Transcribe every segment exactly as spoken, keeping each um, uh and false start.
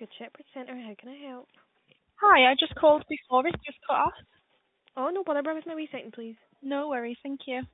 Good Shepherd Centre. How can I help? Hi, I just called before. It just cut off. Oh, no bother. Bear with me a wee second, please. No worries, thank you.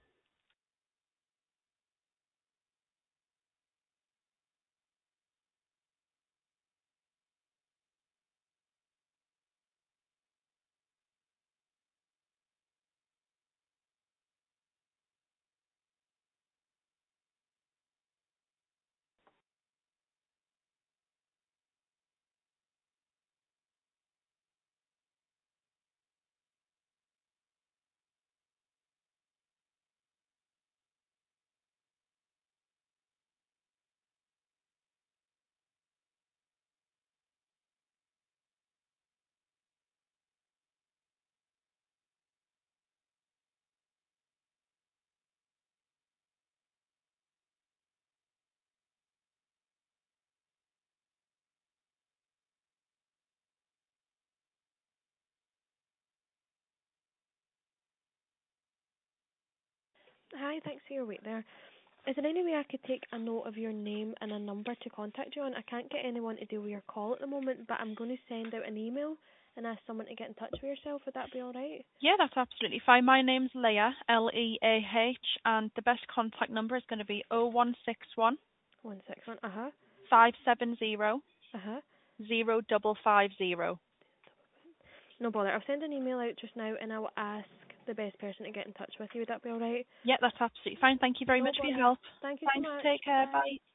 Hi, thanks for your wait there. Is there any way I could take a note of your name and a number to contact you on? I can't get anyone to deal with your call at the moment, but I'm going to send out an email and ask someone to get in touch with yourself. Would that be alright? Yeah, that's absolutely fine. My name's Leah, L E A H, and the best contact number is going to be oh one six one, One six one. Uh huh. five seven zero, Uh huh. zero double five zero. No bother. I'll send an email out just now and I'll ask the best person to get in touch with you. Would that be alright? Yeah, that's absolutely fine. Thank you very No much for your bother. help. Thank you so Thanks. much. Take care. Bye. Bye.